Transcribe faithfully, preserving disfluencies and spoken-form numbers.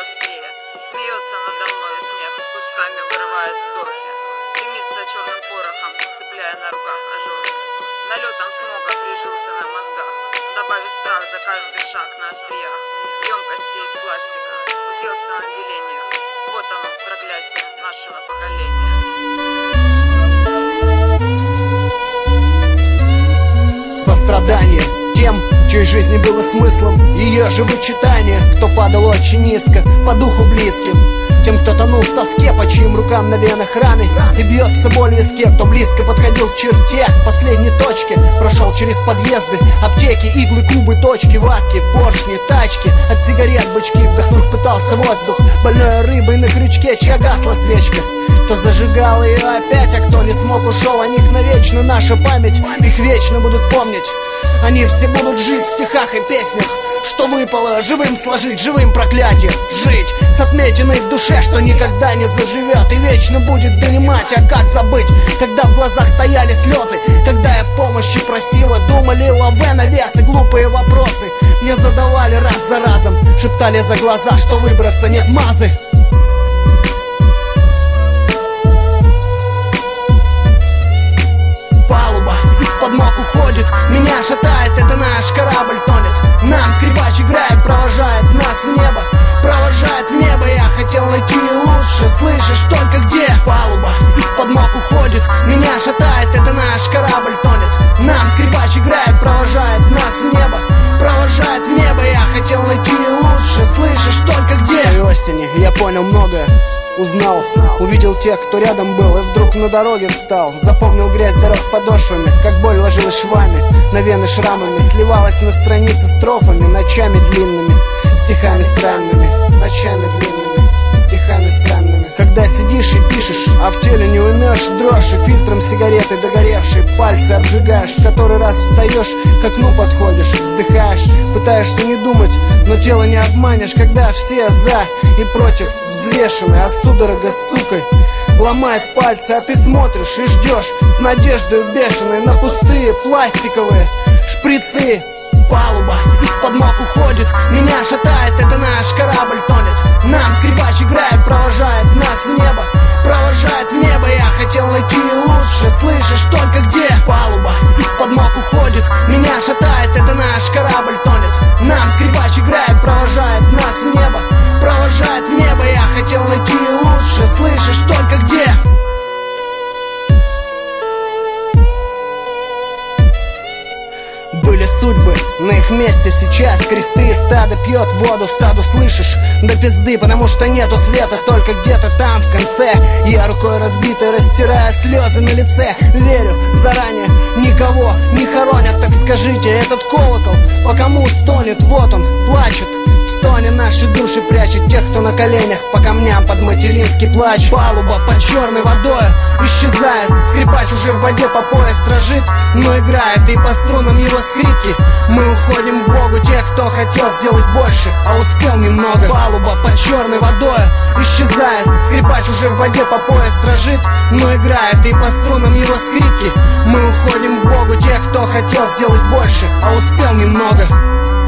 острее. Смеется надо мною снег, кусками вырывает вдохи. Дымится черным порохом, цепляя на руках ожоги. Налетом смога прижился на мозгах, добавив страх за каждый шаг на остриях. Емкости из пластика, уселся на делениях. Вот оно, проклятие нашего поколения. Сострадание тем, чьей жизни было смыслом ее же вычитание. Кто падал очень низко, по духу близким, тем, кто тонул в тоске, по чьим рукам на венах раны и бьется боль в виске. Кто близко подходил к черте, к последней точке, прошел через подъезды, аптеки, иглы, кубы, точки, ватки, поршни, тачки, от сигарет бычки. Вдохнуть пытался воздух больной рыбой на крючке, чья гасла свечка. Кто зажигал ее опять, а кто не смог, ушел. О них навечно наша память, их вечно будут помнить. Они все будут жить в стихах и песнях, что выпало живым сложить, живым проклятие жить с отметиной в душе, что никогда не заживет и вечно будет донимать. А как забыть, когда в глазах стояли слезы, когда я помощи просила, думали лаве навес и глупые вопросы мне задавали раз за разом, шептали за глаза, что выбраться нет мазы. Палуба из-под ног уходит, меня шатает, это наш корабль тонет. Нам скрипач играет, провожает нас в небо, провожает в небо. Я хотел найти лучше, слышишь только где? Палуба из-под ног уходит, меня шатает, это наш корабль тонет. Нам скрипач играет, провожает нас в небо, провожает в небо. Я хотел найти лучше, слышишь только где? В осени я понял многое, узнал, увидел тех, кто рядом был, и вдруг на дороге встал. Запомнил грязь дорог подошвами, как боль ложилась швами на вены шрамами, сливалась на страницы строфами, ночами длинными, стихами странными, ночами длинными, стихами странными. Когда сидишь и пишешь, а в теле не уймешь дрожь, и фильтром сигареты догоревшие пальцы обжигаешь. В который раз встаешь, к окну подходишь, вздыхаешь, пытаешься не думать, но тело не обманешь. Когда все за и против взвешены, а судорога с сукой ломает пальцы, а ты смотришь и ждешь с надеждой бешеной на пустые пластиковые шприцы. Палуба из-под ног уходит, меня шатает, это наш корабль тонет. Нам скрипач играет, провожает нас в небо, провожает в небо. Я хотел найти лучше, слышишь только где? Палуба из-под ног уходит, меня шатает, это наш корабль тонет. Нам скрипач играет, провожает нас в небо, провожает в небо. Я хотел найти лучше, слышишь только где? Были судьбы, на их месте сейчас кресты. Стадо пьет воду, стаду слышишь до пизды, потому что нету света, только где-то там в конце. Я рукой разбитой растираю слезы на лице, верю заранее, никого не хоронят. Так скажите, этот колокол по кому стонет? Вот он плачет, в стоне наши души прячет тех, кто на коленях по камням под материнский плач. Палуба под черной водой исчезает, скрипач уже в воде по пояс дрожит, но играет и по струнам его скрипки. Мы уходим к Богу тех, кто хотел сделать больше, а успел немного. Палуба под черной водой исчезает, скрипач уже в воде по пояс дрожит, но играет и по струнам его скрипки. Мы уходим к Богу тех, кто хотел сделать больше, а успел немного.